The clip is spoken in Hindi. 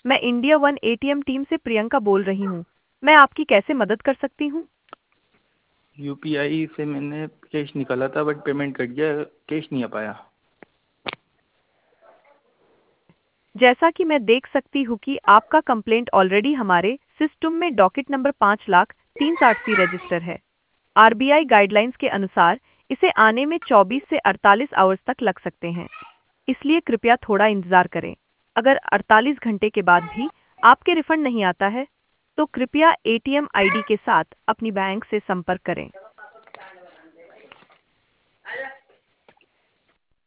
मैं इंडिया वन एटीएम टीम से प्रियंका बोल रही हूँ। मैं आपकी कैसे मदद कर सकती हूँ? यूपीआई से मैंने कैश निकाला था बट पेमेंट कट गया, कैश नहीं आ पाया। जैसा कि मैं देख सकती हूँ कि आपका कंप्लेंट ऑलरेडी हमारे सिस्टम में डॉकेट नंबर 5,03,60 रजिस्टर है। आरबीआई गाइडलाइंस के अनुसार इसे आने में 24 से 48 आवर्स तक लग सकते हैं, इसलिए कृपया थोड़ा इंतजार करें। अगर 48 घंटे के बाद भी आपके रिफंड नहीं आता है, तो कृपया एटीएम आईडी के साथ अपनी बैंक से संपर्क करें।